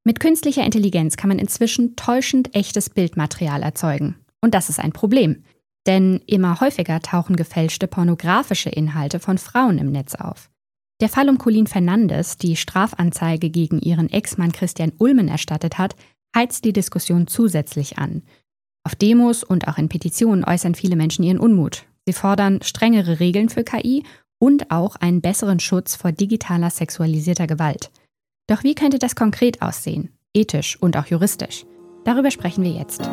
Mit künstlicher Intelligenz kann man inzwischen täuschend echtes Bildmaterial erzeugen. Und das ist ein Problem. Denn immer häufiger tauchen gefälschte pornografische Inhalte von Frauen im Netz auf. Der Fall um Colleen Fernandes, die Strafanzeige gegen ihren Ex-Mann Christian Ulmen erstattet hat, heizt die Diskussion zusätzlich an. Auf Demos und auch in Petitionen äußern viele Menschen ihren Unmut. Sie fordern strengere Regeln für KI und auch einen besseren Schutz vor digitaler sexualisierter Gewalt. Doch wie könnte das konkret aussehen? Ethisch und auch juristisch? Darüber sprechen wir jetzt.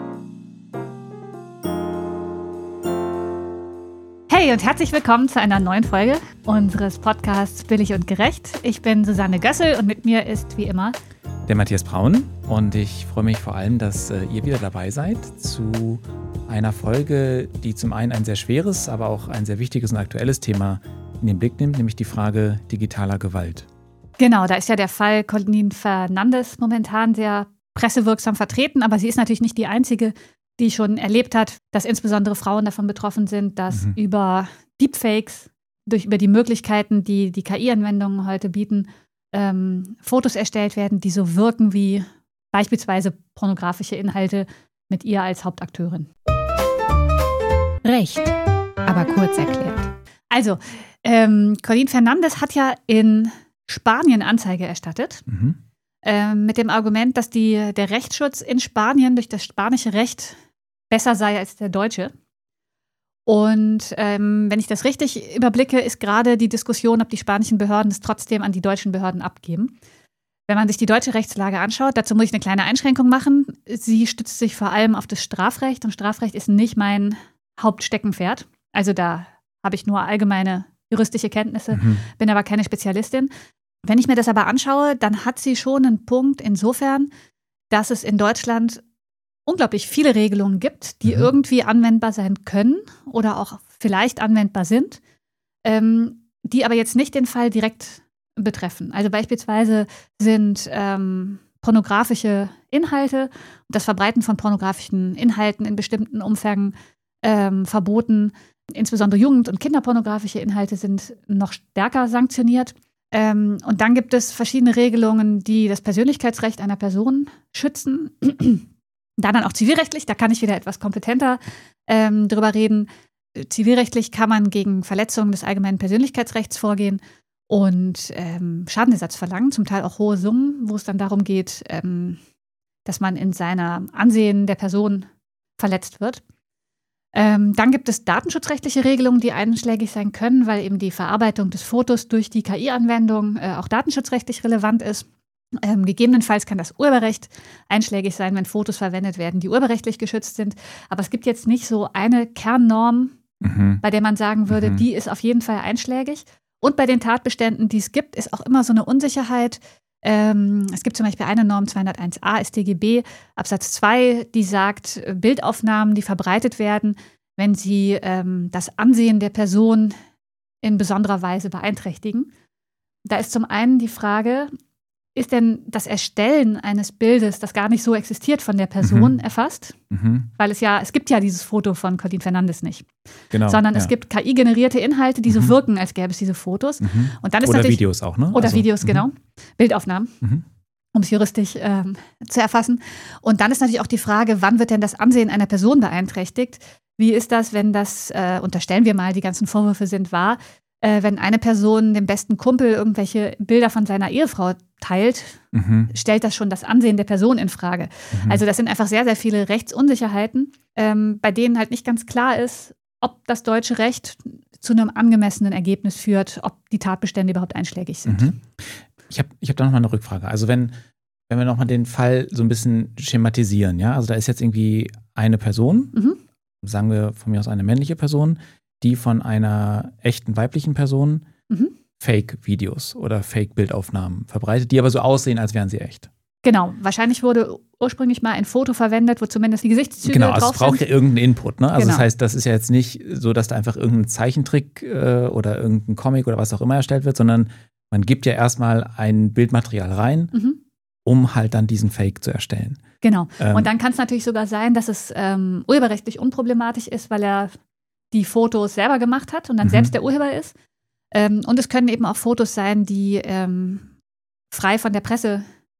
Hey und herzlich willkommen zu einer neuen Folge unseres Podcasts Billig und Gerecht. Ich bin Susanne Gössel und mit mir ist wie immer der Matthias Braun. Und ich freue mich vor allem, dass ihr wieder dabei seid zu einer Folge, die zum einen ein sehr schweres, aber auch ein sehr wichtiges und aktuelles Thema in den Blick nimmt, nämlich die Frage digitaler Gewalt. Genau, da ist ja der Fall Colleen Fernandes momentan sehr pressewirksam vertreten, aber sie ist natürlich nicht die einzige, die schon erlebt hat, dass insbesondere Frauen davon betroffen sind, dass über Deepfakes, über die Möglichkeiten, die die KI-Anwendungen heute bieten, Fotos erstellt werden, die so wirken wie beispielsweise pornografische Inhalte mit ihr als Hauptakteurin. Recht, aber kurz erklärt. Also, Colleen Fernandes hat ja in Spanien Anzeige erstattet, mit dem Argument, dass der Rechtsschutz in Spanien durch das spanische Recht besser sei als der deutsche. Und wenn ich das richtig überblicke, ist gerade die Diskussion, ob die spanischen Behörden es trotzdem an die deutschen Behörden abgeben. Wenn man sich die deutsche Rechtslage anschaut, dazu muss ich eine kleine Einschränkung machen. Sie stützt sich vor allem auf das Strafrecht und Strafrecht ist nicht mein Hauptsteckenpferd. Also da habe ich nur allgemeine juristische Kenntnisse, bin aber keine Spezialistin. Wenn ich mir das aber anschaue, dann hat sie schon einen Punkt insofern, dass es in Deutschland unglaublich viele Regelungen gibt, die irgendwie anwendbar sein können oder auch vielleicht anwendbar sind, die aber jetzt nicht den Fall direkt betreffen. Also beispielsweise sind pornografische Inhalte und das Verbreiten von pornografischen Inhalten in bestimmten Umfängen verboten. Insbesondere Jugend- und kinderpornografische Inhalte sind noch stärker sanktioniert. Und dann gibt es verschiedene Regelungen, die das Persönlichkeitsrecht einer Person schützen. Dann auch zivilrechtlich, da kann ich wieder etwas kompetenter drüber reden. Zivilrechtlich kann man gegen Verletzungen des allgemeinen Persönlichkeitsrechts vorgehen und Schadenersatz verlangen, zum Teil auch hohe Summen, wo es dann darum geht, dass man in seiner Ansehen der Person verletzt wird. Dann gibt es datenschutzrechtliche Regelungen, die einschlägig sein können, weil eben die Verarbeitung des Fotos durch die KI-Anwendung auch datenschutzrechtlich relevant ist. Gegebenenfalls kann das Urheberrecht einschlägig sein, wenn Fotos verwendet werden, die urheberrechtlich geschützt sind. Aber es gibt jetzt nicht so eine Kernnorm, bei der man sagen würde, die ist auf jeden Fall einschlägig. Und bei den Tatbeständen, die es gibt, ist auch immer so eine Unsicherheit. Es gibt zum Beispiel eine Norm 201a StGB, Absatz 2, die sagt, Bildaufnahmen, die verbreitet werden, wenn sie das Ansehen der Person in besonderer Weise beeinträchtigen. Da ist zum einen die Frage, ist denn das Erstellen eines Bildes, das gar nicht so existiert, von der Person erfasst? Weil es gibt ja dieses Foto von Colleen Fernandes nicht. Genau, sondern es gibt KI-generierte Inhalte, die so wirken, als gäbe es diese Fotos. Und dann ist oder Videos auch, ne? Oder Videos, genau. Bildaufnahmen, um es juristisch zu erfassen. Und dann ist natürlich auch die Frage, wann wird denn das Ansehen einer Person beeinträchtigt? Wie ist das, wenn das, unterstellen wir mal, die ganzen Vorwürfe sind wahr, wenn eine Person dem besten Kumpel irgendwelche Bilder von seiner Ehefrau teilt, stellt das schon das Ansehen der Person in Frage. Also das sind einfach sehr, sehr viele Rechtsunsicherheiten, bei denen halt nicht ganz klar ist, ob das deutsche Recht zu einem angemessenen Ergebnis führt, ob die Tatbestände überhaupt einschlägig sind. Ich hab da nochmal eine Rückfrage. Also wenn wir nochmal den Fall so ein bisschen schematisieren, ja, also da ist jetzt irgendwie eine Person, sagen wir von mir aus eine männliche Person, die von einer echten weiblichen Person Fake-Videos oder Fake-Bildaufnahmen verbreitet, die aber so aussehen, als wären sie echt. Genau, wahrscheinlich wurde ursprünglich mal ein Foto verwendet, wo zumindest die Gesichtszüge drauf sind. Genau, es braucht ja irgendeinen Input, ne? Also das heißt, das ist ja jetzt nicht so, dass da einfach irgendein Zeichentrick oder irgendein Comic oder was auch immer erstellt wird, sondern man gibt ja erstmal ein Bildmaterial rein, um halt dann diesen Fake zu erstellen. Genau, und dann kann es natürlich sogar sein, dass es urheberrechtlich unproblematisch ist, weil er die Fotos selber gemacht hat und dann selbst der Urheber ist. Und es können eben auch Fotos sein, die frei von der Presse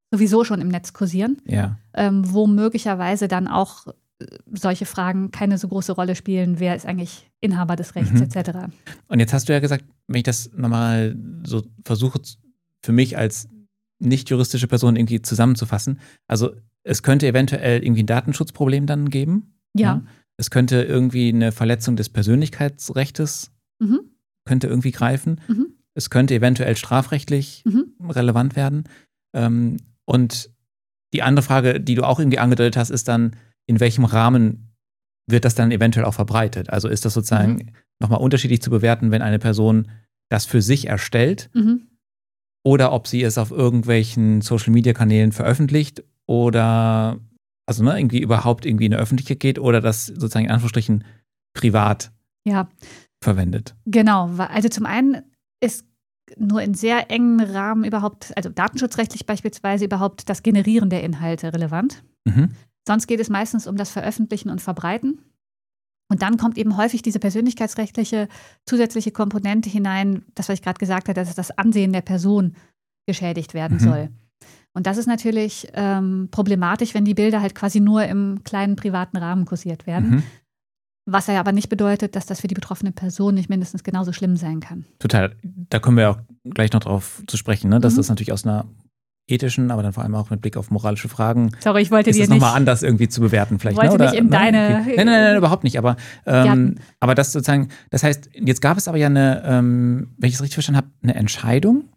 sowieso schon im Netz kursieren, wo möglicherweise dann auch solche Fragen keine so große Rolle spielen, wer ist eigentlich Inhaber des Rechts etc. Und jetzt hast du ja gesagt, wenn ich das nochmal so versuche, für mich als nicht juristische Person irgendwie zusammenzufassen, also es könnte eventuell irgendwie ein Datenschutzproblem dann geben. Ja. Es könnte irgendwie eine Verletzung des Persönlichkeitsrechts könnte irgendwie greifen. Es könnte eventuell strafrechtlich relevant werden. Und die andere Frage, die du auch irgendwie angedeutet hast, ist dann, in welchem Rahmen wird das dann eventuell auch verbreitet? Also ist das sozusagen nochmal unterschiedlich zu bewerten, wenn eine Person das für sich erstellt oder ob sie es auf irgendwelchen Social-Media-Kanälen veröffentlicht oder also irgendwie überhaupt irgendwie in der Öffentlichkeit geht oder das sozusagen in Anführungsstrichen privat verwendet. Genau, also zum einen ist nur in sehr engen Rahmen überhaupt, also datenschutzrechtlich beispielsweise, überhaupt das Generieren der Inhalte relevant. Sonst geht es meistens um das Veröffentlichen und Verbreiten. Und dann kommt eben häufig diese persönlichkeitsrechtliche zusätzliche Komponente hinein, das, was ich gerade gesagt habe, dass das Ansehen der Person geschädigt werden soll. Und das ist natürlich problematisch, wenn die Bilder halt quasi nur im kleinen privaten Rahmen kursiert werden. Was ja aber nicht bedeutet, dass das für die betroffene Person nicht mindestens genauso schlimm sein kann. Total. Da kommen wir auch gleich noch drauf zu sprechen, ne? Dass das natürlich aus einer ethischen, aber dann vor allem auch mit Blick auf moralische Fragen. Sorry, ich wollte dir nicht. Ist das nochmal anders irgendwie zu bewerten vielleicht. Ich wollte ne? Oder, nicht in deine. Okay. Nein, überhaupt nicht. Aber das sozusagen, das heißt, jetzt gab es aber ja eine, wenn ich es richtig verstanden habe, eine Entscheidung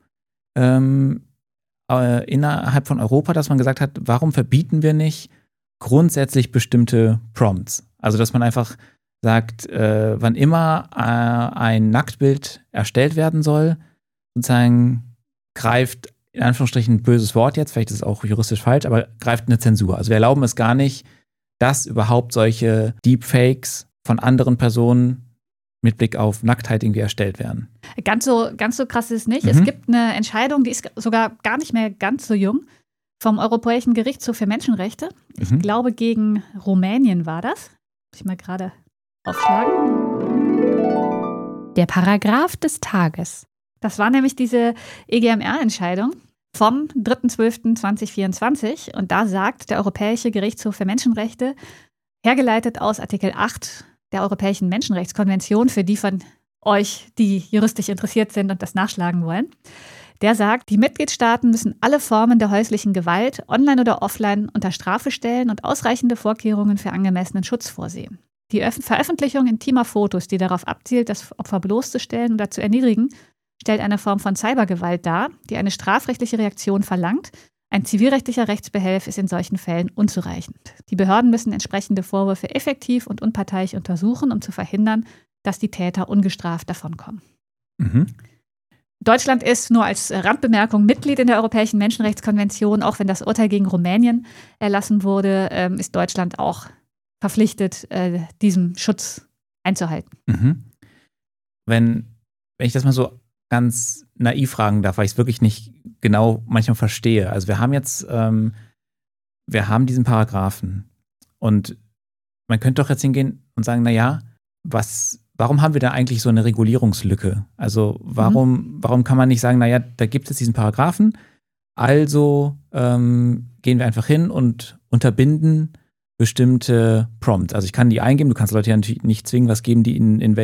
innerhalb von Europa, dass man gesagt hat, warum verbieten wir nicht grundsätzlich bestimmte Prompts? Also, dass man einfach sagt, wann immer ein Nacktbild erstellt werden soll, sozusagen greift, in Anführungsstrichen ein böses Wort jetzt, vielleicht ist es auch juristisch falsch, aber greift eine Zensur. Also wir erlauben es gar nicht, dass überhaupt solche Deepfakes von anderen Personen mit Blick auf Nacktheit irgendwie erstellt werden. Ganz so krass ist es nicht. Es gibt eine Entscheidung, die ist sogar gar nicht mehr ganz so jung, vom Europäischen Gerichtshof für Menschenrechte. Ich glaube, gegen Rumänien war das. Muss ich mal gerade aufschlagen. Der Paragraph des Tages. Das war nämlich diese EGMR-Entscheidung vom 3.12.2024. Und da sagt der Europäische Gerichtshof für Menschenrechte, hergeleitet aus Artikel 8 der Europäischen Menschenrechtskonvention, für die von euch, die juristisch interessiert sind und das nachschlagen wollen, der sagt, die Mitgliedstaaten müssen alle Formen der häuslichen Gewalt, online oder offline, unter Strafe stellen und ausreichende Vorkehrungen für angemessenen Schutz vorsehen. Die Veröffentlichung intimer Fotos, die darauf abzielt, das Opfer bloßzustellen oder zu erniedrigen, stellt eine Form von Cybergewalt dar, die eine strafrechtliche Reaktion verlangt. Ein zivilrechtlicher Rechtsbehelf ist in solchen Fällen unzureichend. Die Behörden müssen entsprechende Vorwürfe effektiv und unparteiisch untersuchen, um zu verhindern, dass die Täter ungestraft davonkommen. Deutschland ist nur als Randbemerkung Mitglied in der Europäischen Menschenrechtskonvention. Auch wenn das Urteil gegen Rumänien erlassen wurde, ist Deutschland auch verpflichtet, diesem Schutz einzuhalten. Wenn ich das mal so ganz naiv fragen darf, weil ich es wirklich nicht genau manchmal verstehe. Also wir haben jetzt, wir haben diesen Paragraphen und man könnte doch jetzt hingehen und sagen, naja, warum haben wir da eigentlich so eine Regulierungslücke? Also warum kann man nicht sagen, naja, da gibt es diesen Paragraphen, also gehen wir einfach hin und unterbinden bestimmte Prompts. Also ich kann die eingeben, du kannst Leute ja natürlich nicht zwingen, was geben die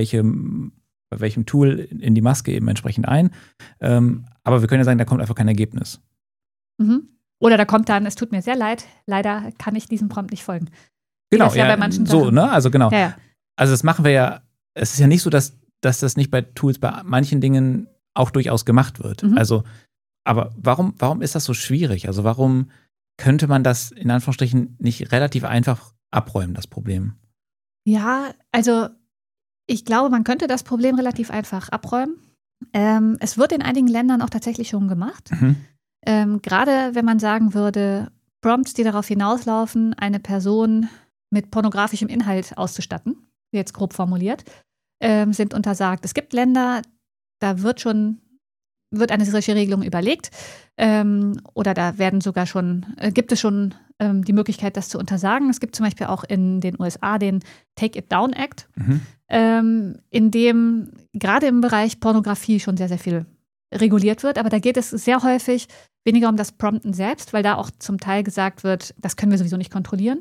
bei welchem Tool in die Maske eben entsprechend ein. Aber wir können ja sagen, da kommt einfach kein Ergebnis. Oder da kommt dann, es tut mir sehr leid, leider kann ich diesem Prompt nicht folgen. Genau, ja bei manchen so, Sachen. Ne? Also genau. Ja. Also das machen wir ja, es ist ja nicht so, dass das nicht bei Tools, bei manchen Dingen auch durchaus gemacht wird. Also, aber warum ist das so schwierig? Also warum könnte man das in Anführungsstrichen nicht relativ einfach abräumen, das Problem? Ja, also ich glaube, man könnte das Problem relativ einfach abräumen. Es wird in einigen Ländern auch tatsächlich schon gemacht. Gerade wenn man sagen würde, Prompts, die darauf hinauslaufen, eine Person mit pornografischem Inhalt auszustatten, jetzt grob formuliert, sind untersagt. Es gibt Länder, da wird eine solche Regelung überlegt. Oder da gibt es schon die Möglichkeit, das zu untersagen. Es gibt zum Beispiel auch in den USA den Take It Down Act, in dem gerade im Bereich Pornografie schon sehr, sehr viel reguliert wird. Aber da geht es sehr häufig weniger um das Prompten selbst, weil da auch zum Teil gesagt wird, das können wir sowieso nicht kontrollieren.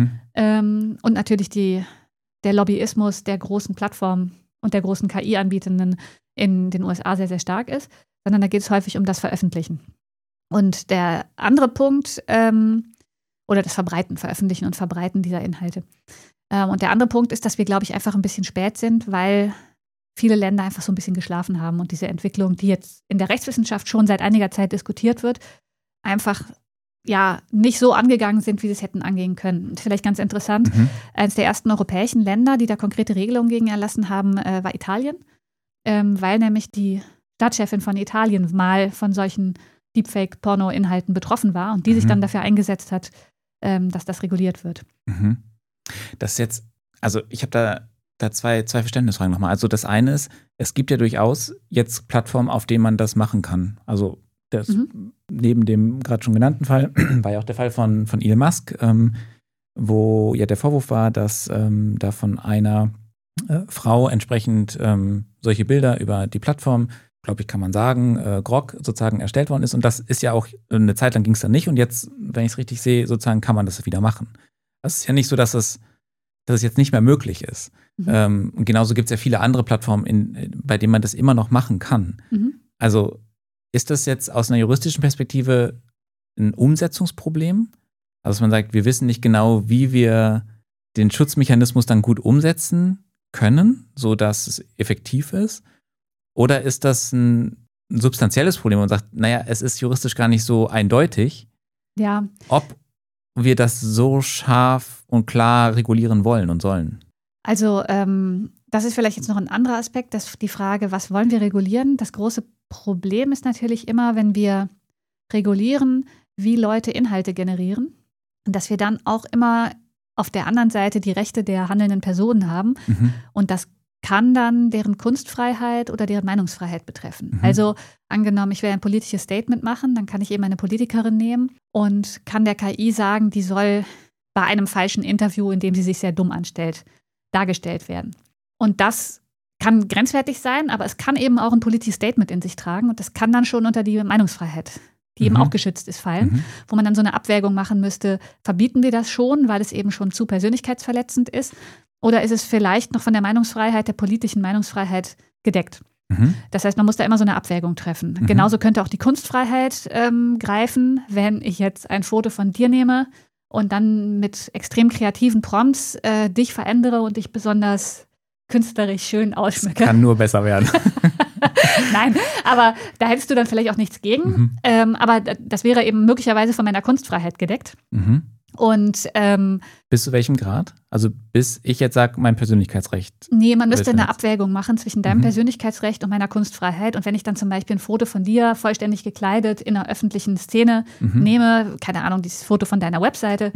Und natürlich der Lobbyismus der großen Plattformen und der großen KI-Anbietenden in den USA sehr, sehr stark ist, sondern da geht es häufig um das Veröffentlichen. Und der andere Punkt, oder das Veröffentlichen und Verbreiten dieser Inhalte. Und der andere Punkt ist, dass wir, glaube ich, einfach ein bisschen spät sind, weil viele Länder einfach so ein bisschen geschlafen haben und diese Entwicklung, die jetzt in der Rechtswissenschaft schon seit einiger Zeit diskutiert wird, einfach nicht so angegangen sind, wie sie es hätten angehen können. Und vielleicht ganz interessant, eines der ersten europäischen Länder, die da konkrete Regelungen gegen erlassen haben, war Italien, weil nämlich die Stadtchefin von Italien mal von solchen Deepfake-Porno-Inhalten betroffen war und die sich dann dafür eingesetzt hat, dass das reguliert wird. Das ist jetzt, also ich habe da zwei Verständnisfragen nochmal. Also das eine ist, es gibt ja durchaus jetzt Plattformen, auf denen man das machen kann. Also neben dem gerade schon genannten Fall war ja auch der Fall von Elon Musk, wo ja der Vorwurf war, dass da von einer Frau entsprechend solche Bilder über die Plattform, glaube ich, kann man sagen, Grok sozusagen erstellt worden ist. Und das ist ja auch, eine Zeit lang ging es dann nicht. Und jetzt, wenn ich es richtig sehe, sozusagen kann man das wieder machen. Das ist ja nicht so, dass es jetzt nicht mehr möglich ist. Und genauso gibt es ja viele andere Plattformen, bei denen man das immer noch machen kann. Also ist das jetzt aus einer juristischen Perspektive ein Umsetzungsproblem? Also dass man sagt, wir wissen nicht genau, wie wir den Schutzmechanismus dann gut umsetzen können, sodass es effektiv ist? Oder ist das ein substanzielles Problem und sagt, naja, es ist juristisch gar nicht so eindeutig, ob wir das so scharf und klar regulieren wollen und sollen? Also das ist vielleicht jetzt noch ein anderer Aspekt, die Frage, was wollen wir regulieren? Das große Problem ist natürlich immer, wenn wir regulieren, wie Leute Inhalte generieren, dass wir dann auch immer auf der anderen Seite die Rechte der handelnden Personen haben. Und das kann dann deren Kunstfreiheit oder deren Meinungsfreiheit betreffen. Also angenommen, ich will ein politisches Statement machen, dann kann ich eben eine Politikerin nehmen und kann der KI sagen, die soll bei einem falschen Interview, in dem sie sich sehr dumm anstellt, dargestellt werden. Und das kann grenzwertig sein, aber es kann eben auch ein politisches Statement in sich tragen und das kann dann schon unter die Meinungsfreiheit, die eben auch geschützt ist, fallen, wo man dann so eine Abwägung machen müsste, verbieten wir das schon, weil es eben schon zu persönlichkeitsverletzend ist, oder ist es vielleicht noch von der Meinungsfreiheit, der politischen Meinungsfreiheit gedeckt? Das heißt, man muss da immer so eine Abwägung treffen. Genauso könnte auch die Kunstfreiheit greifen, wenn ich jetzt ein Foto von dir nehme und dann mit extrem kreativen Prompts dich verändere und dich besonders künstlerisch schön ausschmücke. Das kann nur besser werden. Nein, aber da hättest du dann vielleicht auch nichts gegen. Aber das wäre eben möglicherweise von meiner Kunstfreiheit gedeckt. Und bis zu welchem Grad? Also bis ich jetzt sage, mein Persönlichkeitsrecht. Nee, man müsste eine Abwägung machen zwischen deinem Persönlichkeitsrecht und meiner Kunstfreiheit. Und wenn ich dann zum Beispiel ein Foto von dir vollständig gekleidet in einer öffentlichen Szene nehme, keine Ahnung, dieses Foto von deiner Webseite,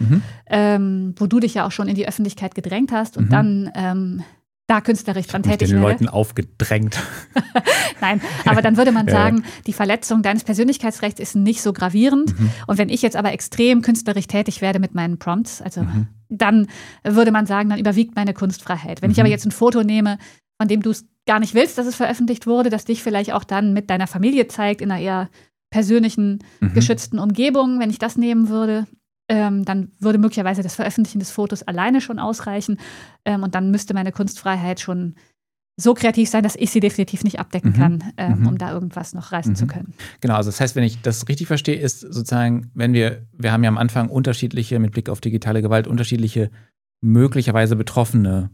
wo du dich ja auch schon in die Öffentlichkeit gedrängt hast und dann da künstlerisch dran tätig werde. Den werde. Leuten aufgedrängt. Nein, aber dann würde man sagen, die Verletzung deines Persönlichkeitsrechts ist nicht so gravierend. Und wenn ich jetzt aber extrem künstlerisch tätig werde mit meinen Prompts, also dann würde man sagen, dann überwiegt meine Kunstfreiheit. Wenn ich aber jetzt ein Foto nehme, von dem du es gar nicht willst, dass es veröffentlicht wurde, das dich vielleicht auch dann mit deiner Familie zeigt, in einer eher persönlichen, geschützten Umgebung, wenn ich das nehmen würde, dann würde möglicherweise das Veröffentlichen des Fotos alleine schon ausreichen. Und dann müsste meine Kunstfreiheit schon so kreativ sein, dass ich sie definitiv nicht abdecken kann, um da irgendwas noch reißen zu können. Genau, also das heißt, wenn ich das richtig verstehe, ist sozusagen, wenn wir haben ja am Anfang unterschiedliche, mit Blick auf digitale Gewalt, unterschiedliche möglicherweise betroffene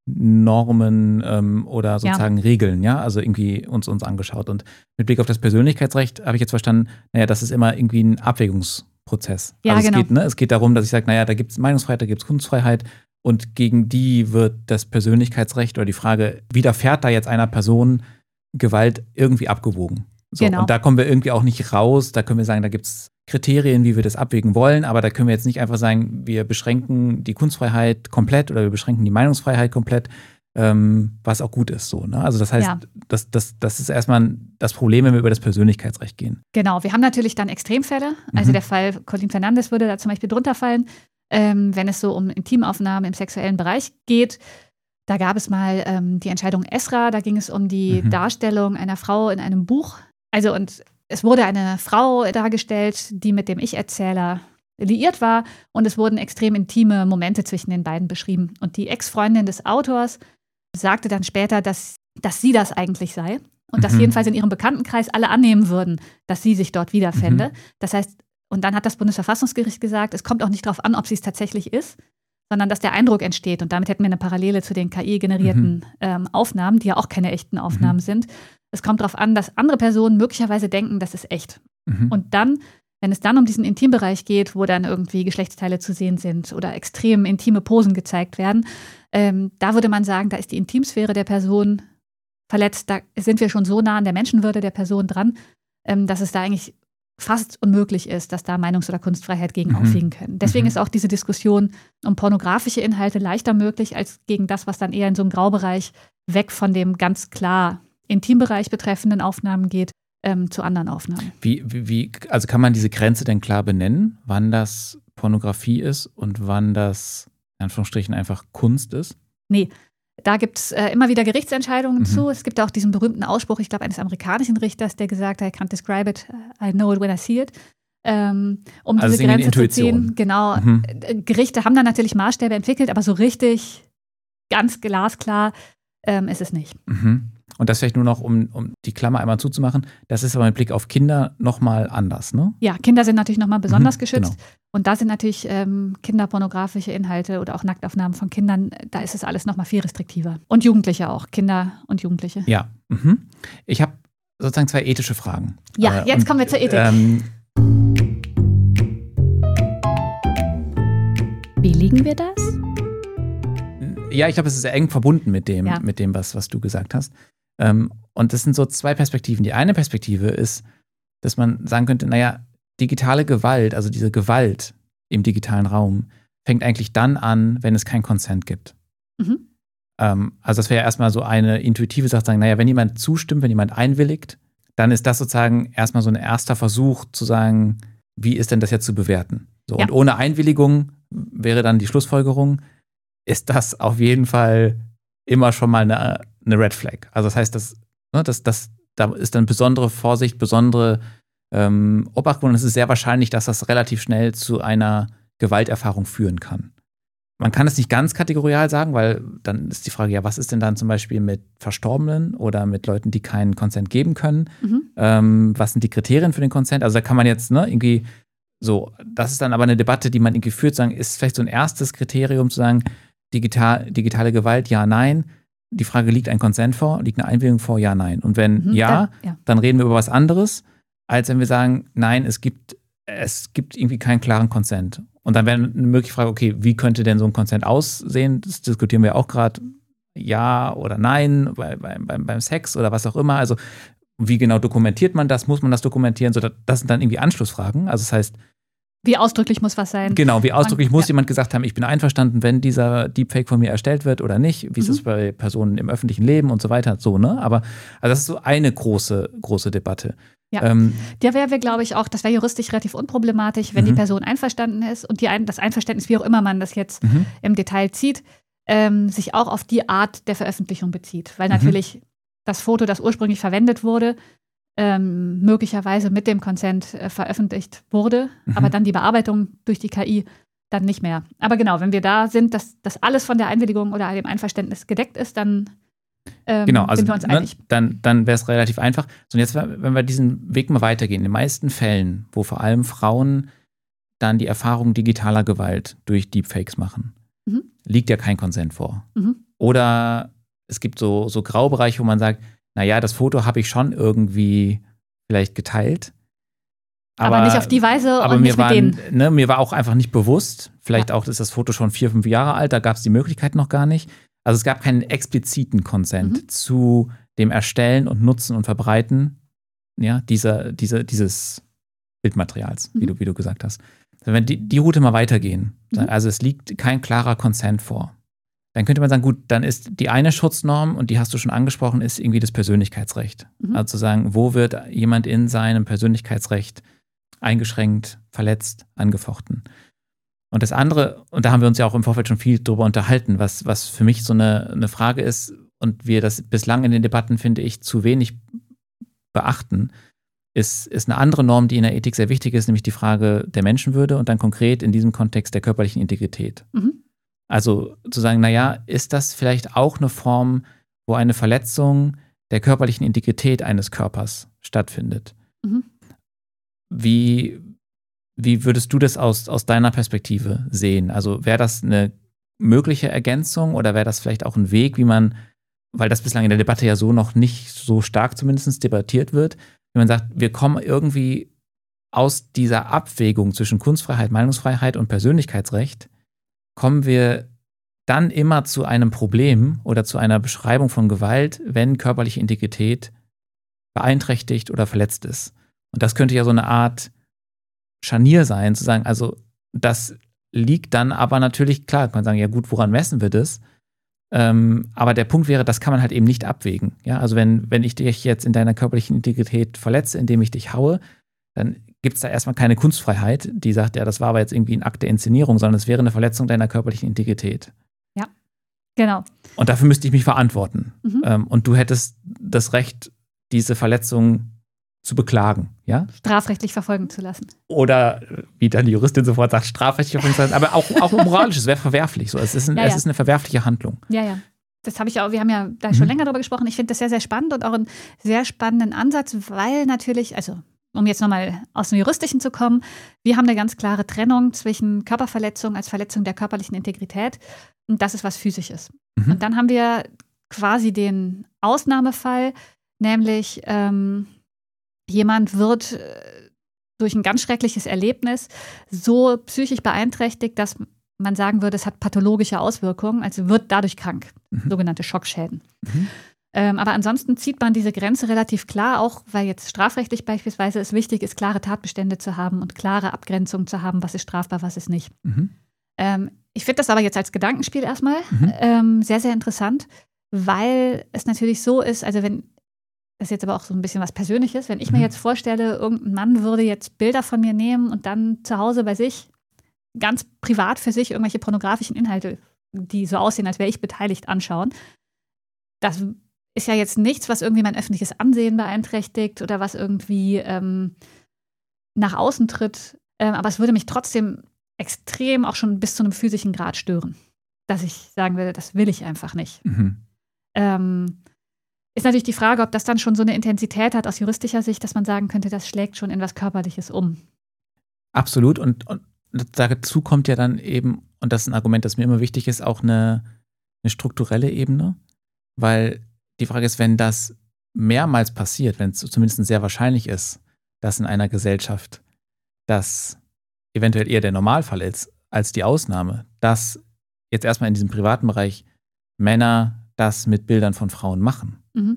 Normen oder sozusagen Regeln, also irgendwie uns angeschaut. Und mit Blick auf das Persönlichkeitsrecht habe ich jetzt verstanden, naja, das ist immer irgendwie ein Abwägungsprozess. Ja, also genau. Es geht darum, dass ich sage, naja, da gibt es Meinungsfreiheit, da gibt es Kunstfreiheit und gegen die wird das Persönlichkeitsrecht oder die Frage, widerfährt da jetzt einer Person Gewalt irgendwie abgewogen? So, genau. Und da kommen wir irgendwie auch nicht raus, da können wir sagen, da gibt es Kriterien, wie wir das abwägen wollen, aber da können wir jetzt nicht einfach sagen, wir beschränken die Kunstfreiheit komplett oder wir beschränken die Meinungsfreiheit komplett, was auch gut ist. So, ne? Also das heißt, das ist erstmal das Problem, wenn wir über das Persönlichkeitsrecht gehen. Genau, wir haben natürlich dann Extremfälle. Also der Fall Colin Fernandes würde da zum Beispiel drunter fallen, wenn es so um Intimaufnahmen im sexuellen Bereich geht. Da gab es mal die Entscheidung Esra, da ging es um die Darstellung einer Frau in einem Buch, Also und es wurde eine Frau dargestellt, die mit dem Ich-Erzähler liiert war und es wurden extrem intime Momente zwischen den beiden beschrieben. Und die Ex-Freundin des Autors sagte dann später, dass sie das eigentlich sei und dass jedenfalls in ihrem Bekanntenkreis alle annehmen würden, dass sie sich dort wiederfände. Das heißt, und dann hat das Bundesverfassungsgericht gesagt, es kommt auch nicht darauf an, ob sie es tatsächlich ist, sondern dass der Eindruck entsteht. Und damit hätten wir eine Parallele zu den KI-generierten Aufnahmen, die ja auch keine echten Aufnahmen sind. Es kommt darauf an, dass andere Personen möglicherweise denken, das ist echt. Und dann, wenn es dann um diesen Intimbereich geht, wo dann irgendwie Geschlechtsteile zu sehen sind oder extrem intime Posen gezeigt werden, da würde man sagen, da ist die Intimsphäre der Person verletzt. Da sind wir schon so nah an der Menschenwürde der Person dran, dass es da eigentlich fast unmöglich ist, dass da Meinungs- oder Kunstfreiheit gegen aufwiegen können. Deswegen ist auch diese Diskussion um pornografische Inhalte leichter möglich als gegen das, was dann eher in so einem Graubereich weg von dem ganz klar Intimbereich betreffenden Aufnahmen geht, zu anderen Aufnahmen. Also kann man diese Grenze denn klar benennen, wann das Pornografie ist und wann das in Anführungsstrichen einfach Kunst ist? Nee. Da gibt es immer wieder Gerichtsentscheidungen zu. Es gibt auch diesen berühmten Ausspruch, ich glaube, eines amerikanischen Richters, der gesagt hat, I can't describe it, I know it when I see it. Um also diese Grenze zu ziehen. Genau. Gerichte haben da natürlich Maßstäbe entwickelt, aber so richtig ganz glasklar ist es nicht. Und das vielleicht nur noch, um die Klammer einmal zuzumachen, das ist aber mit Blick auf Kinder nochmal anders, ne? Ja, Kinder sind natürlich nochmal besonders geschützt. Genau. Und da sind natürlich kinderpornografische Inhalte oder auch Nacktaufnahmen von Kindern, da ist es alles nochmal viel restriktiver. Und Jugendliche auch, Kinder und Jugendliche. Ja. Ich habe sozusagen 2 ethische Fragen. Ja, jetzt kommen wir zur Ethik. Billigen wir das? Ja, ich glaube, es ist eng verbunden mit dem, was du gesagt hast. Und das sind so 2 Perspektiven. Die eine Perspektive ist, dass man sagen könnte, naja, digitale Gewalt, also diese Gewalt im digitalen Raum, fängt eigentlich dann an, wenn es kein Consent gibt. Also das wäre ja erstmal so eine intuitive Sache, sagen, naja, wenn jemand zustimmt, wenn jemand einwilligt, dann ist das sozusagen erstmal so ein erster Versuch zu sagen, wie ist denn das jetzt zu bewerten? So, und ohne Einwilligung wäre dann die Schlussfolgerung, ist das auf jeden Fall immer schon mal eine Red Flag. Also das heißt, da ist dann besondere Vorsicht, besondere Obacht und es ist sehr wahrscheinlich, dass das relativ schnell zu einer Gewalterfahrung führen kann. Man kann es nicht ganz kategorial sagen, weil dann ist die Frage, ja, was ist denn dann zum Beispiel mit Verstorbenen oder mit Leuten, die keinen Consent geben können? Was sind die Kriterien für den Consent? Also da kann man jetzt irgendwie so, das ist dann aber eine Debatte, die man irgendwie führt, sagen, ist vielleicht so ein erstes Kriterium zu sagen, digitale Gewalt, ja, nein. Die Frage, liegt ein Consent vor, liegt eine Einwilligung vor, ja, nein. Und wenn dann reden wir über was anderes, als wenn wir sagen, nein, es gibt irgendwie keinen klaren Consent. Und dann wäre eine mögliche Frage, okay, wie könnte denn so ein Consent aussehen? Das diskutieren wir auch gerade, ja oder nein, beim Sex oder was auch immer. Also wie genau dokumentiert man das? Muss man das dokumentieren? So, das sind dann irgendwie Anschlussfragen. Also das heißt, wie ausdrücklich muss was sein? Genau, wie ausdrücklich muss jemand gesagt haben, ich bin einverstanden, wenn dieser Deepfake von mir erstellt wird oder nicht, wie ist es bei Personen im öffentlichen Leben und so weiter, so, ne? Aber also das ist so eine große Debatte. Ja, der wäre, glaube ich, auch, das wäre juristisch relativ unproblematisch, wenn die Person einverstanden ist und das Einverständnis, wie auch immer man das jetzt im Detail zieht, sich auch auf die Art der Veröffentlichung bezieht. Weil natürlich das Foto, das ursprünglich verwendet wurde, möglicherweise mit dem Consent veröffentlicht wurde, aber dann die Bearbeitung durch die KI dann nicht mehr. Aber genau, wenn wir da sind, dass alles von der Einwilligung oder dem Einverständnis gedeckt ist, dann genau, also, sind wir uns einig. Dann wäre es relativ einfach. So, und jetzt, wenn wir diesen Weg mal weitergehen, in den meisten Fällen, wo vor allem Frauen dann die Erfahrung digitaler Gewalt durch Deepfakes machen, liegt ja kein Consent vor. Oder es gibt so Graubereiche, wo man sagt, naja, das Foto habe ich schon irgendwie vielleicht geteilt. Aber nicht auf die Weise aber und nicht mit denen. Mir war auch einfach nicht bewusst, vielleicht auch ist das Foto schon 4, 5 Jahre alt, da gab es die Möglichkeit noch gar nicht. Also es gab keinen expliziten Consent zu dem Erstellen und Nutzen und Verbreiten dieses Bildmaterials, wie du gesagt hast. Wenn die Route mal weitergehen, also es liegt kein klarer Consent vor, dann könnte man sagen, gut, dann ist die eine Schutznorm, und die hast du schon angesprochen, ist irgendwie das Persönlichkeitsrecht. Also zu sagen, wo wird jemand in seinem Persönlichkeitsrecht eingeschränkt, verletzt, angefochten. Und das andere, und da haben wir uns ja auch im Vorfeld schon viel drüber unterhalten, was für mich so eine Frage ist und wir das bislang in den Debatten, finde ich, zu wenig beachten, ist eine andere Norm, die in der Ethik sehr wichtig ist, nämlich die Frage der Menschenwürde und dann konkret in diesem Kontext der körperlichen Integrität. Mhm. Also zu sagen, naja, ist das vielleicht auch eine Form, wo eine Verletzung der körperlichen Integrität eines Körpers stattfindet? Mhm. Wie würdest du das aus deiner Perspektive sehen? Also wäre das eine mögliche Ergänzung oder wäre das vielleicht auch ein Weg, wie man, weil das bislang in der Debatte ja so noch nicht so stark zumindest debattiert wird, wenn man sagt, wir kommen irgendwie aus dieser Abwägung zwischen Kunstfreiheit, Meinungsfreiheit und Persönlichkeitsrecht, kommen wir dann immer zu einem Problem oder zu einer Beschreibung von Gewalt, wenn körperliche Integrität beeinträchtigt oder verletzt ist. Und das könnte ja so eine Art Scharnier sein, zu sagen, also das liegt dann aber natürlich, klar, kann man sagen, ja gut, woran messen wir das? Aber der Punkt wäre, das kann man halt eben nicht abwägen. Ja? Also wenn ich dich jetzt in deiner körperlichen Integrität verletze, indem ich dich haue, dann gibt es da erstmal keine Kunstfreiheit, die sagt, ja, das war aber jetzt irgendwie ein Akt der Inszenierung, sondern es wäre eine Verletzung deiner körperlichen Integrität. Ja, genau. Und dafür müsste ich mich verantworten. Mhm. Und du hättest das Recht, diese Verletzung zu beklagen, ja? Strafrechtlich verfolgen zu lassen. Oder, wie dann die Juristin sofort sagt, strafrechtlich verfolgen zu lassen, aber auch moralisch, es wäre verwerflich. So. Es ist eine verwerfliche Handlung. Ja. Das habe ich auch, wir haben ja da schon länger darüber gesprochen. Ich finde das sehr, sehr spannend und auch einen sehr spannenden Ansatz, weil natürlich, also um jetzt nochmal aus dem Juristischen zu kommen, wir haben eine ganz klare Trennung zwischen Körperverletzung als Verletzung der körperlichen Integrität und das ist was Physisches. Mhm. Und dann haben wir quasi den Ausnahmefall, nämlich jemand wird durch ein ganz schreckliches Erlebnis so psychisch beeinträchtigt, dass man sagen würde, es hat pathologische Auswirkungen, also wird dadurch krank, sogenannte Schockschäden. Mhm. Aber ansonsten zieht man diese Grenze relativ klar, auch weil jetzt strafrechtlich beispielsweise es wichtig ist, klare Tatbestände zu haben und klare Abgrenzungen zu haben, was ist strafbar, was ist nicht. Mhm. Ich finde das aber jetzt als Gedankenspiel erstmal sehr, sehr interessant, weil es natürlich so ist, also wenn das ist jetzt aber auch so ein bisschen was Persönliches. Wenn ich mir jetzt vorstelle, irgendein Mann würde jetzt Bilder von mir nehmen und dann zu Hause bei sich ganz privat für sich irgendwelche pornografischen Inhalte, die so aussehen, als wäre ich beteiligt, anschauen. Das ist ja jetzt nichts, was irgendwie mein öffentliches Ansehen beeinträchtigt oder was irgendwie nach außen tritt. Aber es würde mich trotzdem extrem auch schon bis zu einem physischen Grad stören, dass ich sagen würde, das will ich einfach nicht. Mhm. Ist natürlich die Frage, ob das dann schon so eine Intensität hat aus juristischer Sicht, dass man sagen könnte, das schlägt schon in was Körperliches um. Absolut. Und dazu kommt ja dann eben, und das ist ein Argument, das mir immer wichtig ist, auch eine strukturelle Ebene. Weil die Frage ist, wenn das mehrmals passiert, wenn es zumindest sehr wahrscheinlich ist, dass in einer Gesellschaft das eventuell eher der Normalfall ist als die Ausnahme, dass jetzt erstmal in diesem privaten Bereich Männer das mit Bildern von Frauen machen,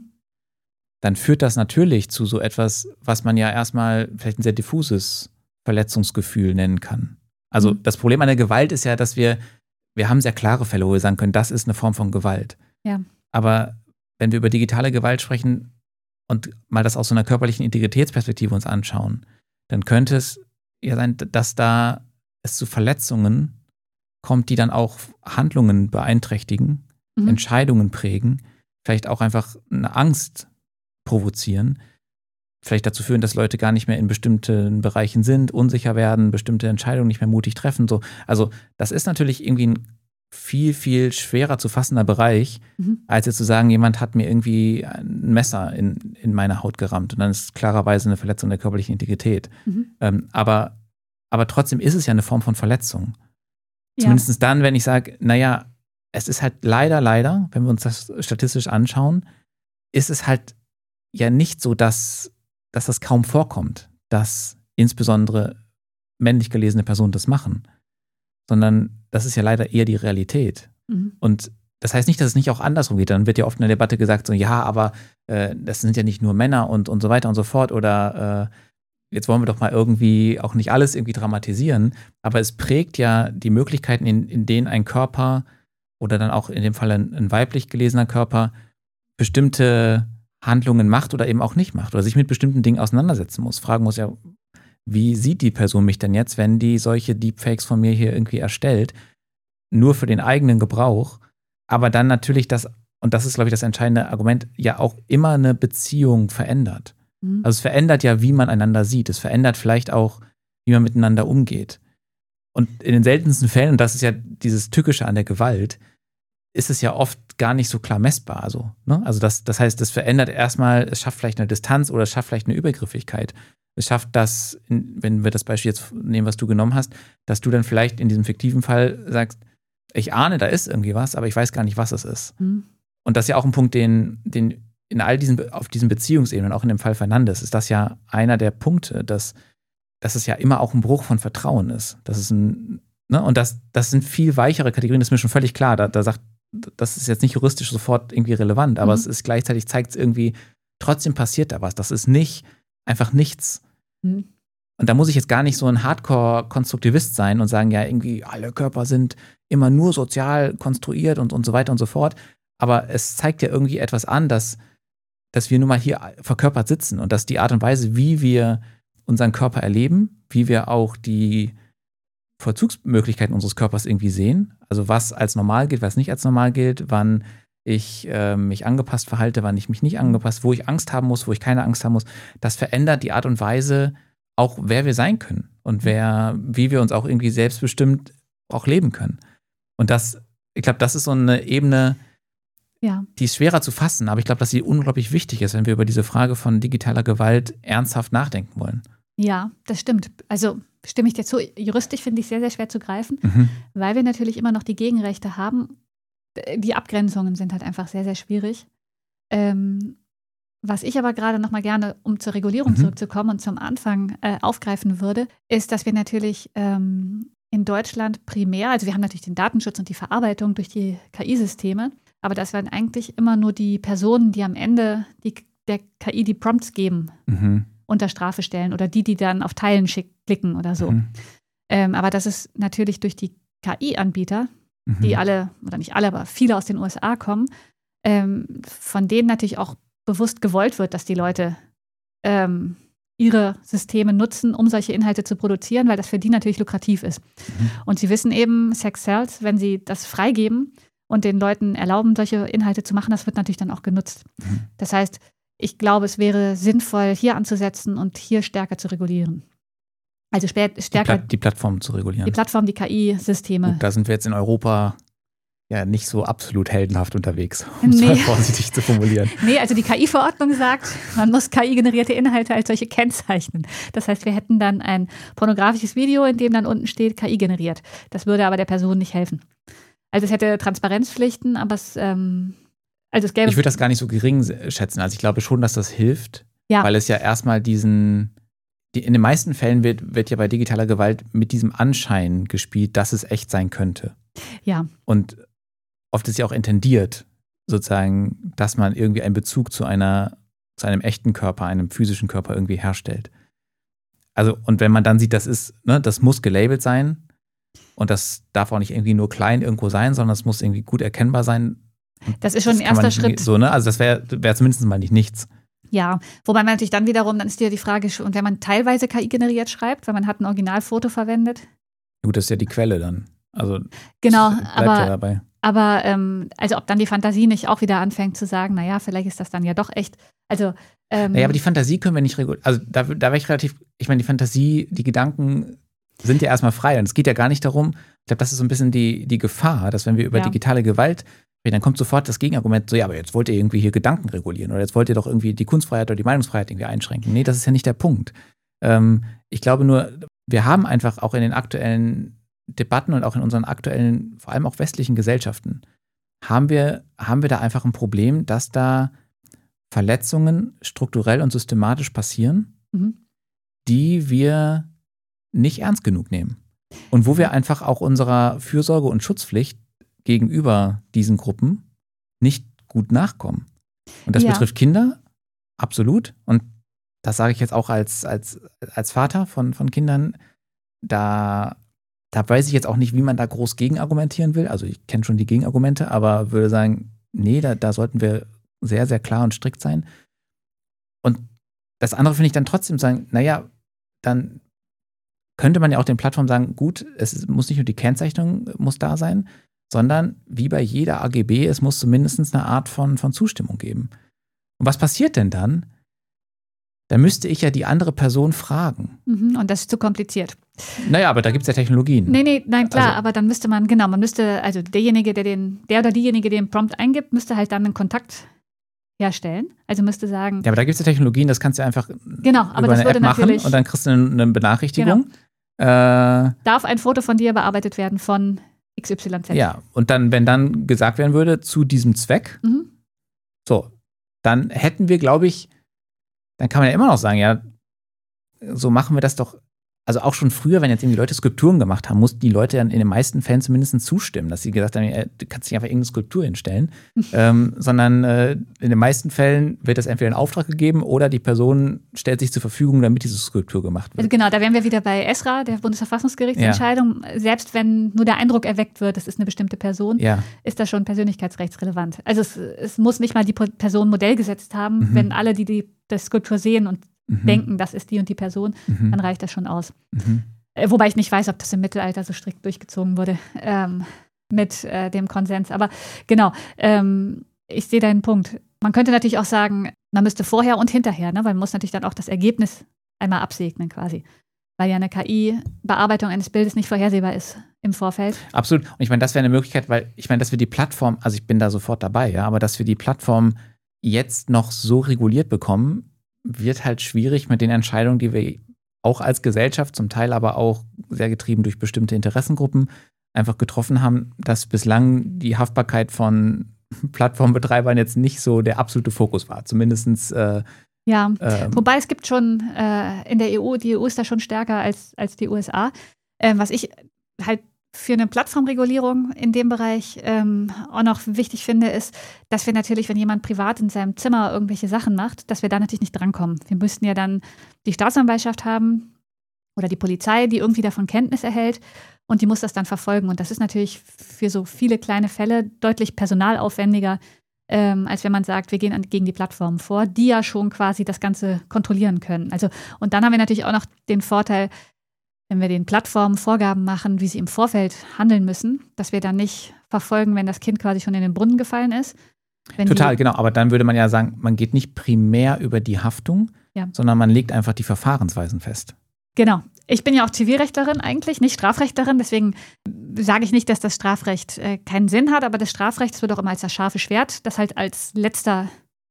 dann führt das natürlich zu so etwas, was man ja erstmal vielleicht ein sehr diffuses Verletzungsgefühl nennen kann. Also das Problem an der Gewalt ist ja, dass wir haben sehr klare Fälle, wo wir sagen können, das ist eine Form von Gewalt. Ja. Aber wenn wir über digitale Gewalt sprechen und mal das aus so einer körperlichen Integritätsperspektive uns anschauen, dann könnte es ja sein, dass da es zu Verletzungen kommt, die dann auch Handlungen beeinträchtigen, Entscheidungen prägen, vielleicht auch einfach eine Angst provozieren, vielleicht dazu führen, dass Leute gar nicht mehr in bestimmten Bereichen sind, unsicher werden, bestimmte Entscheidungen nicht mehr mutig treffen. So. Also das ist natürlich irgendwie ein viel, viel schwerer zu fassender Bereich, als jetzt zu sagen, jemand hat mir irgendwie ein Messer in meine Haut gerammt und dann ist klarerweise eine Verletzung der körperlichen Integrität. Aber trotzdem ist es ja eine Form von Verletzung. Ja. Zumindest dann, wenn ich sage, naja, es ist halt leider, wenn wir uns das statistisch anschauen, ist es halt ja nicht so, dass das kaum vorkommt, dass insbesondere männlich gelesene Personen das machen, sondern das ist ja leider eher die Realität. Und das heißt nicht, dass es nicht auch andersrum geht. Dann wird ja oft in der Debatte gesagt, so ja, aber das sind ja nicht nur Männer und so weiter und so fort oder jetzt wollen wir doch mal irgendwie auch nicht alles irgendwie dramatisieren, aber es prägt ja die Möglichkeiten, in denen ein Körper oder dann auch in dem Fall ein weiblich gelesener Körper bestimmte Handlungen macht oder eben auch nicht macht oder sich mit bestimmten Dingen auseinandersetzen muss. Fragen muss ja, wie sieht die Person mich denn jetzt, wenn die solche Deepfakes von mir hier irgendwie erstellt, nur für den eigenen Gebrauch, aber dann natürlich das, und das ist, glaube ich, das entscheidende Argument, ja auch immer eine Beziehung verändert. Also es verändert ja, wie man einander sieht. Es verändert vielleicht auch, wie man miteinander umgeht. Und in den seltensten Fällen, und das ist ja dieses Tückische an der Gewalt, ist es ja oft gar nicht so klar messbar. Also das heißt, es verändert erstmal, es schafft vielleicht eine Distanz oder es schafft vielleicht eine Übergriffigkeit. Es schafft das, wenn wir das Beispiel jetzt nehmen, was du genommen hast, dass du dann vielleicht in diesem fiktiven Fall sagst, ich ahne, da ist irgendwie was, aber ich weiß gar nicht, was es ist. Und das ist ja auch ein Punkt, den in all auf diesen Beziehungsebenen, auch in dem Fall Fernandes, ist das ja einer der Punkte, dass es ja immer auch ein Bruch von Vertrauen ist. Das ist und das sind viel weichere Kategorien, das ist mir schon völlig klar. Das ist jetzt nicht juristisch sofort irgendwie relevant, aber es ist gleichzeitig, zeigt es irgendwie, trotzdem passiert da was. Das ist nicht einfach nichts. Und da muss ich jetzt gar nicht so ein Hardcore-Konstruktivist sein und sagen, ja, irgendwie alle Körper sind immer nur sozial konstruiert und so weiter und so fort. Aber es zeigt ja irgendwie etwas an, dass wir nun mal hier verkörpert sitzen und dass die Art und Weise, wie wir unseren Körper erleben, wie wir auch die Vollzugsmöglichkeiten unseres Körpers irgendwie sehen, also was als normal gilt, was nicht als normal gilt, wann ich mich angepasst verhalte, wann ich mich nicht angepasst, wo ich Angst haben muss, wo ich keine Angst haben muss, das verändert die Art und Weise, auch wer wir sein können und wie wir uns auch irgendwie selbstbestimmt auch leben können. Und ich glaube, das ist so eine Ebene, die ist schwerer zu fassen, aber ich glaube, dass sie unglaublich wichtig ist, wenn wir über diese Frage von digitaler Gewalt ernsthaft nachdenken wollen. Ja, das stimmt. Also stimme ich dir zu. Juristisch finde ich sehr, sehr schwer zu greifen, weil wir natürlich immer noch die Gegenrechte haben. Die Abgrenzungen sind halt einfach sehr, sehr schwierig. Was ich aber gerade noch mal gerne, um zur Regulierung zurückzukommen und zum Anfang aufgreifen würde, ist, dass wir natürlich in Deutschland primär, also wir haben natürlich den Datenschutz und die Verarbeitung durch die KI-Systeme, aber das werden eigentlich immer nur die Personen, die am Ende der KI die Prompts geben, unter Strafe stellen oder die dann auf Teilen klicken oder so. Aber das ist natürlich durch die KI-Anbieter, die alle, oder nicht alle, aber viele aus den USA kommen, von denen natürlich auch bewusst gewollt wird, dass die Leute ihre Systeme nutzen, um solche Inhalte zu produzieren, weil das für die natürlich lukrativ ist. Und sie wissen eben, Sex sells, wenn sie das freigeben und den Leuten erlauben, solche Inhalte zu machen, das wird natürlich dann auch genutzt. Das heißt, ich glaube, es wäre sinnvoll, hier anzusetzen und hier stärker zu regulieren. Also stärker die Plattform zu regulieren. Die Plattform, die KI-Systeme. Da sind wir jetzt in Europa ja nicht so absolut heldenhaft unterwegs, um es mal vorsichtig zu formulieren. Nee, also die KI-Verordnung sagt, man muss KI-generierte Inhalte als solche kennzeichnen. Das heißt, wir hätten dann ein pornografisches Video, in dem dann unten steht, KI generiert. Das würde aber der Person nicht helfen. Also es hätte Transparenzpflichten, aber es gäbe... Ich würde das gar nicht so gering schätzen. Also ich glaube schon, dass das hilft, weil es ja erstmal in den meisten Fällen wird ja bei digitaler Gewalt mit diesem Anschein gespielt, dass es echt sein könnte. Ja. Und oft ist ja auch intendiert, sozusagen, dass man irgendwie einen Bezug zu einem echten Körper, einem physischen Körper irgendwie herstellt. Also, und wenn man dann sieht, das muss gelabelt sein und das darf auch nicht irgendwie nur klein irgendwo sein, sondern es muss irgendwie gut erkennbar sein. Das ist schon ein erster Schritt. So, ne? Also das wäre zumindest mal nicht nichts. Ja, wobei man natürlich dann wiederum, dann ist ja die Frage, und wenn man teilweise KI generiert schreibt, weil man hat ein Originalfoto verwendet. Gut, das ist ja die Quelle dann. Also genau, bleibt ja dabei. Aber also ob dann die Fantasie nicht auch wieder anfängt zu sagen, naja, vielleicht ist das dann ja doch echt. Also naja, aber die Fantasie können wir nicht regulieren. Also da wäre ich ich meine, die Fantasie, die Gedanken sind ja erstmal frei. Und es geht ja gar nicht darum, ich glaube, das ist so ein bisschen die Gefahr, dass wenn wir über digitale Gewalt reden, dann kommt sofort das Gegenargument, so ja, aber jetzt wollt ihr irgendwie hier Gedanken regulieren oder jetzt wollt ihr doch irgendwie die Kunstfreiheit oder die Meinungsfreiheit irgendwie einschränken. Nee, das ist ja nicht der Punkt. Ich glaube nur, wir haben einfach auch in den aktuellen Debatten und auch in unseren aktuellen, vor allem auch westlichen Gesellschaften, haben wir da einfach ein Problem, dass da Verletzungen strukturell und systematisch passieren, die wir nicht ernst genug nehmen. Und wo wir einfach auch unserer Fürsorge und Schutzpflicht gegenüber diesen Gruppen nicht gut nachkommen. Und das betrifft Kinder, absolut. Und das sage ich jetzt auch als Vater von Kindern, da weiß ich jetzt auch nicht, wie man da groß gegenargumentieren will. Also ich kenne schon die Gegenargumente, aber würde sagen, nee, da sollten wir sehr, sehr klar und strikt sein. Und das andere finde ich dann trotzdem sagen, naja, dann könnte man ja auch den Plattformen sagen, gut, es muss nicht nur die Kennzeichnung muss da sein, sondern wie bei jeder AGB, es muss zumindest eine Art von Zustimmung geben. Und was passiert denn dann? dann müsste ich ja die andere Person fragen. Und das ist zu kompliziert. Naja, aber da gibt es ja Technologien. Nein, klar, aber dann müsste man also derjenige, der oder diejenige, der den Prompt eingibt, müsste halt dann einen Kontakt herstellen. Also müsste sagen. Ja, aber da gibt es ja Technologien, das kannst du einfach aber über das eine würde App machen natürlich, und dann kriegst du eine Benachrichtigung. Genau. Darf ein Foto von dir bearbeitet werden von XYZ? Ja, und dann, wenn dann gesagt werden würde, zu diesem Zweck, so, dann hätten wir, glaube ich, dann kann man ja immer noch sagen, ja, so machen wir das doch. Also auch schon früher, wenn jetzt irgendwie Leute Skulpturen gemacht haben, mussten die Leute dann in den meisten Fällen zumindest zustimmen, dass sie gesagt haben, du kannst nicht einfach irgendeine Skulptur hinstellen, sondern in den meisten Fällen wird das entweder in Auftrag gegeben oder die Person stellt sich zur Verfügung, damit diese Skulptur gemacht wird. Also genau, da wären wir wieder bei ESRA, der Bundesverfassungsgerichtsentscheidung. Ja. Selbst wenn nur der Eindruck erweckt wird, das ist eine bestimmte Person, ist das schon persönlichkeitsrechtsrelevant. Also es muss nicht mal die Person Modell gesetzt haben, wenn alle, die Skulptur sehen und denken, das ist die und die Person, dann reicht das schon aus. Wobei ich nicht weiß, ob das im Mittelalter so strikt durchgezogen wurde mit dem Konsens. Aber genau, ich sehe deinen Punkt. Man könnte natürlich auch sagen, man müsste vorher und hinterher, ne? Weil man muss natürlich dann auch das Ergebnis einmal absegnen quasi. Weil ja eine KI-Bearbeitung eines Bildes nicht vorhersehbar ist im Vorfeld. Absolut. Und ich meine, das wäre eine Möglichkeit, weil ich meine, dass wir die Plattform, also ich bin da sofort dabei, ja, aber dass wir die Plattform jetzt noch so reguliert bekommen, wird halt schwierig mit den Entscheidungen, die wir auch als Gesellschaft, zum Teil aber auch sehr getrieben durch bestimmte Interessengruppen, einfach getroffen haben, dass bislang die Haftbarkeit von Plattformbetreibern jetzt nicht so der absolute Fokus war. Zumindestens. Wobei es gibt schon in der EU, die EU ist da schon stärker als die USA. Was ich halt für eine Plattformregulierung in dem Bereich auch noch wichtig finde, ist, dass wir natürlich, wenn jemand privat in seinem Zimmer irgendwelche Sachen macht, dass wir da natürlich nicht drankommen. Wir müssten ja dann die Staatsanwaltschaft haben oder die Polizei, die irgendwie davon Kenntnis erhält und die muss das dann verfolgen. Und das ist natürlich für so viele kleine Fälle deutlich personalaufwendiger, als wenn man sagt, wir gehen gegen die Plattformen vor, die ja schon quasi das Ganze kontrollieren können. Also, und dann haben wir natürlich auch noch den Vorteil, wenn wir den Plattformen Vorgaben machen, wie sie im Vorfeld handeln müssen, dass wir dann nicht verfolgen, wenn das Kind quasi schon in den Brunnen gefallen ist. Total, genau. Aber dann würde man ja sagen, man geht nicht primär über die Haftung, sondern man legt einfach die Verfahrensweisen fest. Genau. Ich bin ja auch Zivilrechtlerin eigentlich, nicht Strafrechtlerin. Deswegen sage ich nicht, dass das Strafrecht keinen Sinn hat, aber das Strafrecht wird auch immer als das scharfe Schwert, das halt als letzte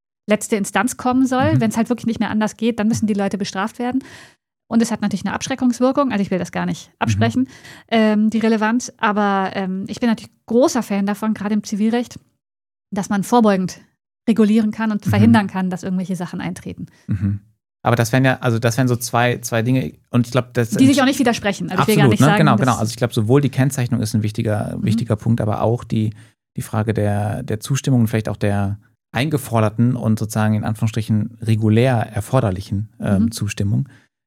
Instanz kommen soll. Wenn es halt wirklich nicht mehr anders geht, dann müssen die Leute bestraft werden. Und es hat natürlich eine Abschreckungswirkung, also ich will das gar nicht absprechen, die Relevanz. Aber ich bin natürlich großer Fan davon, gerade im Zivilrecht, dass man vorbeugend regulieren kann und verhindern kann, dass irgendwelche Sachen eintreten. Aber das wären so zwei Dinge. Und ich glaube, die sich auch nicht widersprechen. Also absolut, ich will gar nicht sagen, genau. Also ich glaube, sowohl die Kennzeichnung ist ein wichtiger Punkt, aber auch die Frage der Zustimmung und vielleicht auch der eingeforderten und sozusagen in Anführungsstrichen regulär erforderlichen Zustimmung.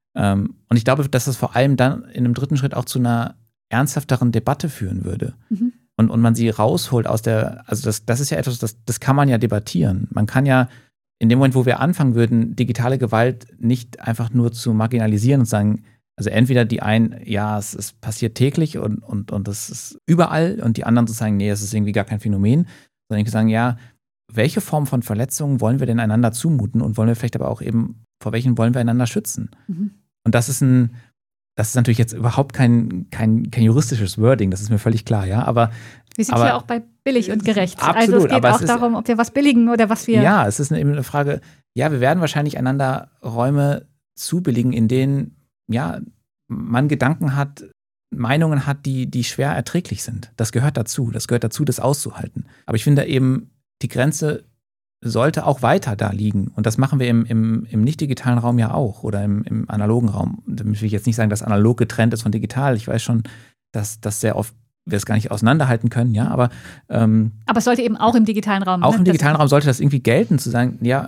Und ich glaube, dass das vor allem dann in einem dritten Schritt auch zu einer ernsthafteren Debatte führen würde. Und man sie rausholt aus also das ist ja etwas, das kann man ja debattieren. Man kann ja in dem Moment, wo wir anfangen würden, digitale Gewalt nicht einfach nur zu marginalisieren und sagen, also entweder die einen, ja, es passiert täglich und das ist überall und die anderen zu sagen, nee, es ist irgendwie gar kein Phänomen, sondern ich sagen, ja, welche Form von Verletzungen wollen wir denn einander zumuten und wollen wir vielleicht aber auch eben, vor welchen wollen wir einander schützen? Und das ist natürlich jetzt überhaupt kein juristisches Wording, das ist mir völlig klar, ja, aber wir sind ja auch bei billig und gerecht. Absolut, also es geht auch darum, ob wir was billigen oder was wir... Ja, es ist eben eine Frage, ja, wir werden wahrscheinlich einander Räume zubilligen, in denen, ja, man Gedanken hat, Meinungen hat, die schwer erträglich sind. Das gehört dazu, das auszuhalten. Aber ich finde eben, die Grenze sollte auch weiter da liegen. Und das machen wir im nicht-digitalen Raum ja auch oder im analogen Raum. Damit will ich jetzt nicht sagen, dass analog getrennt ist von digital. Ich weiß schon, dass das sehr oft wir es gar nicht auseinanderhalten können, ja, aber es sollte eben auch im digitalen Raum. Auch im digitalen Raum sollte das irgendwie gelten, zu sagen, ja,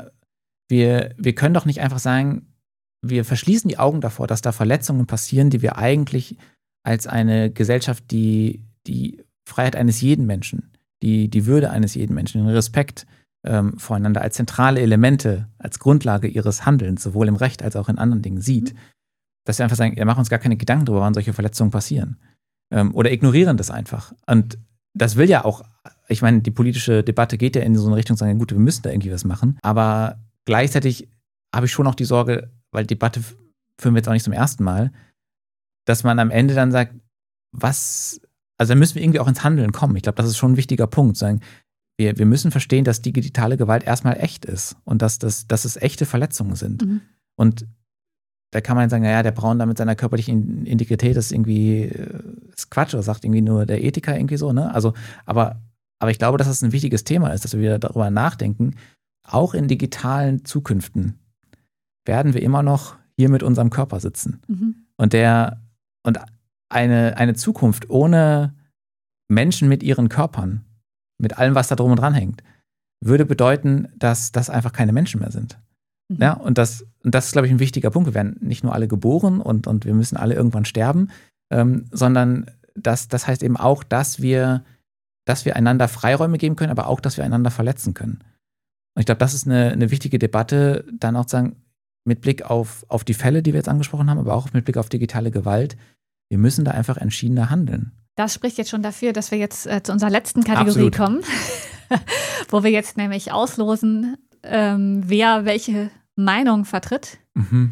wir können doch nicht einfach sagen, wir verschließen die Augen davor, dass da Verletzungen passieren, die wir eigentlich als eine Gesellschaft, die Freiheit eines jeden Menschen, die Würde eines jeden Menschen, den Respekt voreinander als zentrale Elemente, als Grundlage ihres Handelns, sowohl im Recht als auch in anderen Dingen sieht, dass wir einfach sagen, wir machen uns gar keine Gedanken darüber, wann solche Verletzungen passieren. Oder ignorieren das einfach. Und das will ja auch, ich meine, die politische Debatte geht ja in so eine Richtung, sagen, gut, wir müssen da irgendwie was machen. Aber gleichzeitig habe ich schon auch die Sorge, weil Debatte führen wir jetzt auch nicht zum ersten Mal, dass man am Ende dann sagt, also da müssen wir irgendwie auch ins Handeln kommen. Ich glaube, das ist schon ein wichtiger Punkt. Sagen, wir müssen verstehen, dass digitale Gewalt erstmal echt ist und dass es echte Verletzungen sind. Mhm. Und da kann man sagen, naja, der Braun da mit seiner körperlichen Integrität ist irgendwie ist Quatsch, oder sagt irgendwie nur der Ethiker irgendwie so, ne? Also, aber ich glaube, dass das ein wichtiges Thema ist, dass wir wieder darüber nachdenken, auch in digitalen Zukünften werden wir immer noch hier mit unserem Körper sitzen. Mhm. Und eine Zukunft ohne Menschen mit ihren Körpern, mit allem, was da drum und dran hängt, würde bedeuten, dass das einfach keine Menschen mehr sind. Mhm. Ja, und das ist, glaube ich, ein wichtiger Punkt. Wir werden nicht nur alle geboren und wir müssen alle irgendwann sterben, sondern das heißt eben auch, dass wir einander Freiräume geben können, aber auch, dass wir einander verletzen können. Und ich glaube, das ist eine wichtige Debatte, dann auch zu sagen, mit Blick auf die Fälle, die wir jetzt angesprochen haben, aber auch mit Blick auf digitale Gewalt, wir müssen da einfach entschiedener handeln. Das spricht jetzt schon dafür, dass wir jetzt zu unserer letzten Kategorie kommen, wo wir jetzt nämlich auslosen, wer welche Meinung vertritt. Mhm.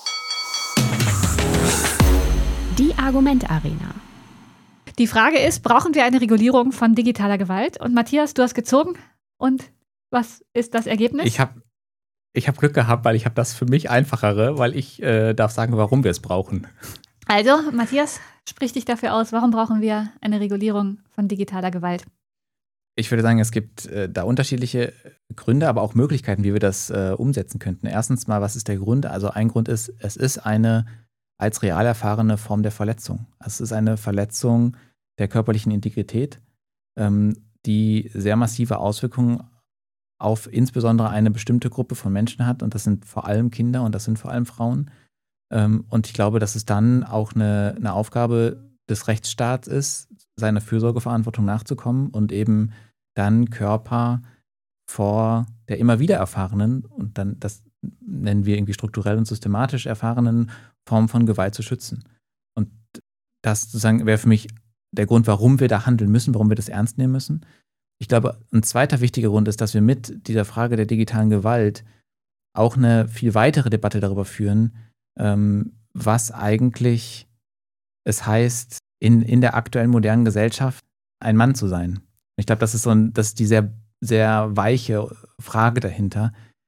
Die Argumentarena. Die Frage ist, brauchen wir eine Regulierung von digitaler Gewalt? Und Matthias, du hast gezogen. Und was ist das Ergebnis? Ich habe Glück gehabt, weil ich habe das für mich einfachere, weil ich darf sagen, warum wir es brauchen. Also, Matthias, sprich dich dafür aus. Warum brauchen wir eine Regulierung von digitaler Gewalt? Ich würde sagen, es gibt da unterschiedliche Gründe, aber auch Möglichkeiten, wie wir das umsetzen könnten. Erstens mal, was ist der Grund? Also ein Grund ist, es ist eine als real erfahrene Form der Verletzung. Es ist eine Verletzung der körperlichen Integrität, die sehr massive Auswirkungen auf insbesondere eine bestimmte Gruppe von Menschen hat. Und das sind vor allem Kinder und das sind vor allem Frauen. Und ich glaube, dass es dann auch eine Aufgabe des Rechtsstaats ist, seiner Fürsorgeverantwortung nachzukommen und eben dann Körper vor der immer wieder erfahrenen und dann das nennen wir irgendwie strukturell und systematisch erfahrenen Form von Gewalt zu schützen. Und das sozusagen wäre für mich der Grund, warum wir da handeln müssen, warum wir das ernst nehmen müssen. Ich glaube, ein zweiter wichtiger Grund ist, dass wir mit dieser Frage der digitalen Gewalt auch eine viel weitere Debatte darüber führen, was eigentlich es heißt, in der aktuellen modernen Gesellschaft ein Mann zu sein. Ich glaube, das ist die sehr, sehr weiche Frage dahinter.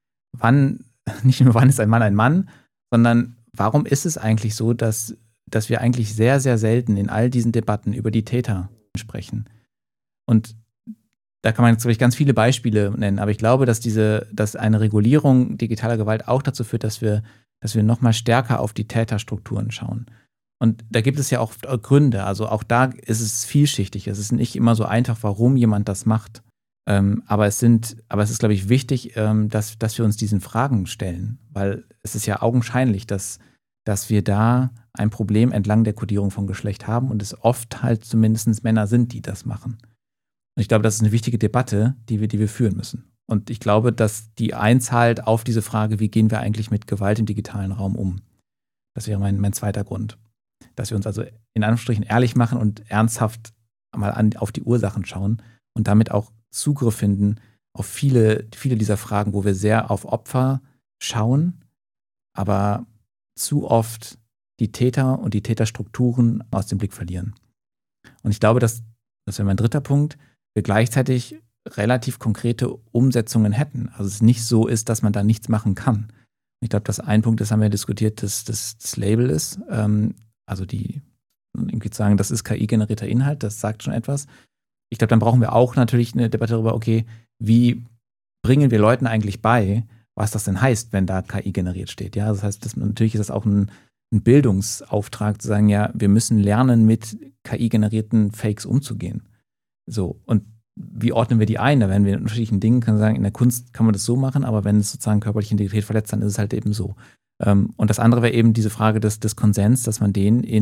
Nicht nur wann ist ein Mann, sondern warum ist es eigentlich so, dass wir eigentlich sehr, sehr selten in all diesen Debatten über die Täter sprechen. Und da kann man jetzt wirklich ganz viele Beispiele nennen, aber ich glaube, dass eine Regulierung digitaler Gewalt auch dazu führt, dass wir noch mal stärker auf die Täterstrukturen schauen. Und da gibt es ja auch Gründe, also auch da ist es vielschichtig. Es ist nicht immer so einfach, warum jemand das macht. Aber es ist, glaube ich, wichtig, dass wir uns diesen Fragen stellen, weil es ist ja augenscheinlich, dass wir da ein Problem entlang der Kodierung von Geschlecht haben und es oft halt zumindest Männer sind, die das machen. Und ich glaube, das ist eine wichtige Debatte, die wir führen müssen. Und ich glaube, dass die einzahlt auf diese Frage, wie gehen wir eigentlich mit Gewalt im digitalen Raum um? Das wäre mein zweiter Grund. Dass wir uns also in Anführungsstrichen ehrlich machen und ernsthaft mal auf die Ursachen schauen und damit auch Zugriff finden auf viele dieser Fragen, wo wir sehr auf Opfer schauen, aber zu oft die Täter und die Täterstrukturen aus dem Blick verlieren. Und ich glaube, das wäre mein dritter Punkt, wir gleichzeitig relativ konkrete Umsetzungen hätten. Also es nicht so ist, dass man da nichts machen kann. Ich glaube, das ein Punkt, das haben wir diskutiert, das Label ist, also irgendwie zu sagen, das ist KI-generierter Inhalt, das sagt schon etwas. Ich glaube, dann brauchen wir auch natürlich eine Debatte darüber, okay, wie bringen wir Leuten eigentlich bei, was das denn heißt, wenn da KI generiert steht. Ja, das heißt, natürlich ist das auch ein Bildungsauftrag, zu sagen, ja, wir müssen lernen, mit KI-generierten Fakes umzugehen. So, und wie ordnen wir die ein? Da werden wir in unterschiedlichen Dingen, kann man sagen, in der Kunst kann man das so machen, aber wenn es sozusagen körperliche Integrität verletzt, dann ist es halt eben so. Und das andere wäre eben diese Frage des Konsens, dass man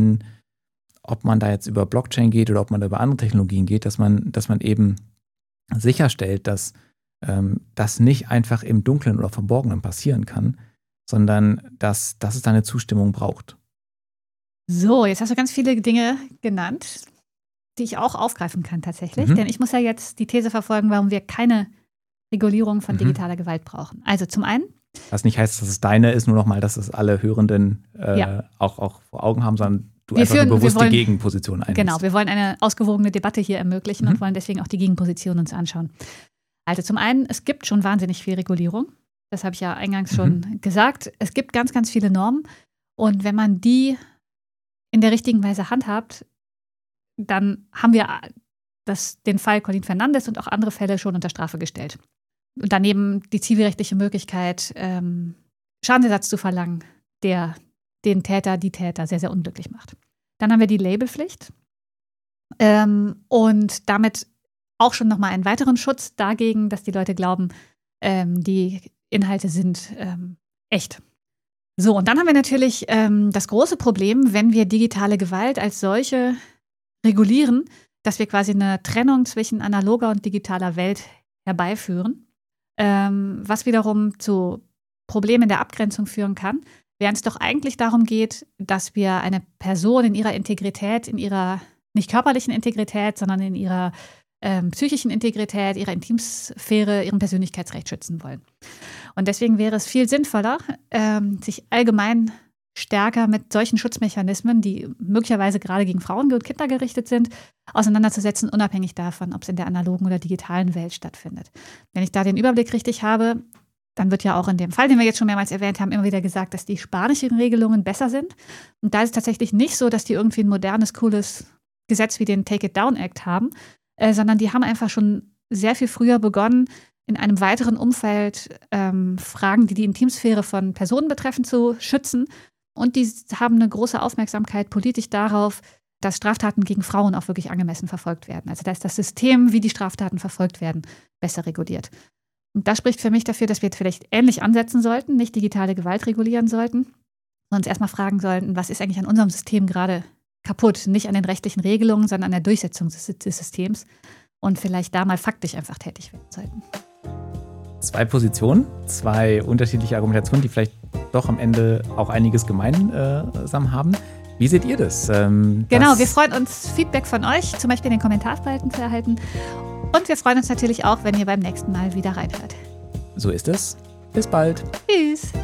ob man da jetzt über Blockchain geht oder ob man da über andere Technologien geht, dass man eben sicherstellt, dass das nicht einfach im Dunkeln oder Verborgenen passieren kann, sondern dass es da eine Zustimmung braucht. So, jetzt hast du ganz viele Dinge genannt, die ich auch aufgreifen kann tatsächlich. Denn ich muss ja jetzt die These verfolgen, warum wir keine Regulierung von digitaler Gewalt brauchen. Also zum einen, Was nicht heißt, dass es deine ist, nur nochmal, dass es alle Hörenden auch vor Augen haben, sondern du einfach bewusst die Gegenposition einnimmst. Genau, wir wollen eine ausgewogene Debatte hier ermöglichen und wollen deswegen auch die Gegenposition uns anschauen. Also zum einen, es gibt schon wahnsinnig viel Regulierung. Das habe ich ja eingangs schon gesagt. Es gibt ganz, ganz viele Normen. Und wenn man die in der richtigen Weise handhabt, dann haben wir den Fall Colin Fernandes und auch andere Fälle schon unter Strafe gestellt. Und daneben die zivilrechtliche Möglichkeit, Schadensersatz zu verlangen, der den Täter, die Täter sehr, sehr unglücklich macht. Dann haben wir die Labelpflicht und damit auch schon nochmal einen weiteren Schutz dagegen, dass die Leute glauben, die Inhalte sind echt. So, und dann haben wir natürlich das große Problem, wenn wir digitale Gewalt als solche regulieren, dass wir quasi eine Trennung zwischen analoger und digitaler Welt herbeiführen, was wiederum zu Problemen der Abgrenzung führen kann, während es doch eigentlich darum geht, dass wir eine Person in ihrer Integrität, in ihrer nicht körperlichen Integrität, sondern in ihrer psychischen Integrität, ihrer Intimsphäre, ihrem Persönlichkeitsrecht schützen wollen. Und deswegen wäre es viel sinnvoller, sich allgemein stärker mit solchen Schutzmechanismen, die möglicherweise gerade gegen Frauen und Kinder gerichtet sind, auseinanderzusetzen, unabhängig davon, ob es in der analogen oder digitalen Welt stattfindet. Wenn ich da den Überblick richtig habe, dann wird ja auch in dem Fall, den wir jetzt schon mehrmals erwähnt haben, immer wieder gesagt, dass die spanischen Regelungen besser sind. Und da ist es tatsächlich nicht so, dass die irgendwie ein modernes, cooles Gesetz wie den Take It Down Act haben, sondern die haben einfach schon sehr viel früher begonnen, in einem weiteren Umfeld Fragen, die die Intimsphäre von Personen betreffen, zu schützen. Und die haben eine große Aufmerksamkeit politisch darauf, dass Straftaten gegen Frauen auch wirklich angemessen verfolgt werden. Also da ist das System, wie die Straftaten verfolgt werden, besser reguliert. Und das spricht für mich dafür, dass wir vielleicht ähnlich ansetzen sollten, nicht digitale Gewalt regulieren sollten, sondern uns erstmal fragen sollten, was ist eigentlich an unserem System gerade kaputt? Nicht an den rechtlichen Regelungen, sondern an der Durchsetzung des Systems. Und vielleicht da mal faktisch einfach tätig werden sollten. 2 Positionen, 2 unterschiedliche Argumentationen, die vielleicht doch am Ende auch einiges gemeinsam haben. Wie seht ihr das? Genau, wir freuen uns, Feedback von euch, zum Beispiel in den Kommentarspalten zu erhalten. Und wir freuen uns natürlich auch, wenn ihr beim nächsten Mal wieder reinhört. So ist es. Bis bald. Tschüss.